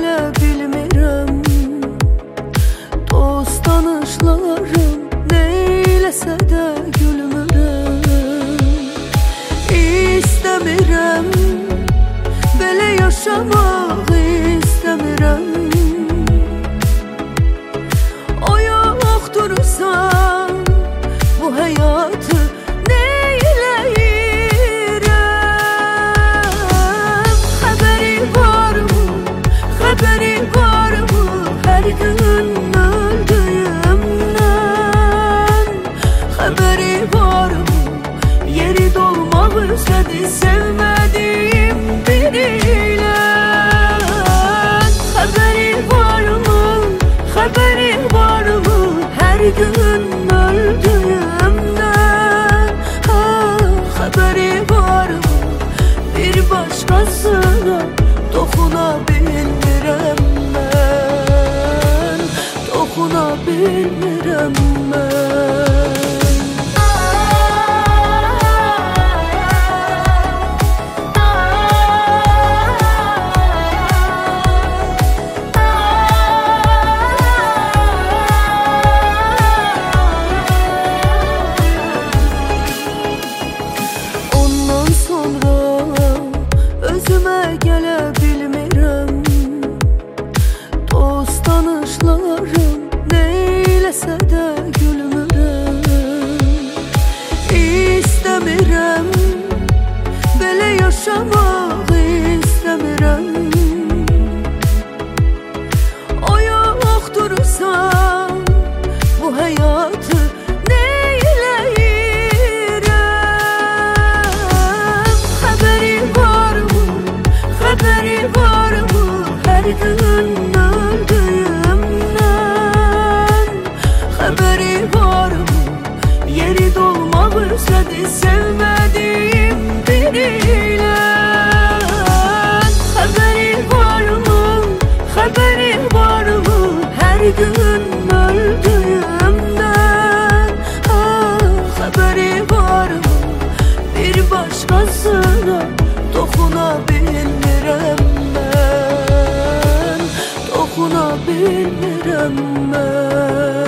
gələ bilmirəm. Dost tanışlarım neyləsə də gülmürəm. İstəmirəm, belə yaşamaq istəmirəm. O yoxdursa bu həyatı neyləyirəm? Xəbəri varmı, xəbəri varmı hər gün öldüyümdən? Xəbəri varmı, yeri dolmaq üzrədir sevmədiyim biriyle? Xəbəri varmı, xəbəri varmı hər gün öldüyümdən? Xəbəri varmı, bir başqasına toxuna bilmirəm mən, toxuna bilmirəm mən. Özümə gələ bilmirəm. Dost tanışlarım neyləsə də gülmürəm. İstəmirəm, belə yaşamaq istəmirəm. O yoxdursa bu həyatı neyləyirəm? Xəbəri varmı, xəbəri varmı hər gün öldüyümdən? Xəbəri varmı, yeri dolmaq üzrədir sevmədiyim biriyle? Xəbəri varmı, xəbəri varmı hər gün öldüyümdən? Xəbəri varmı, bir başqasına toxuna bilmirəm mən, toxuna bilmirəm mən.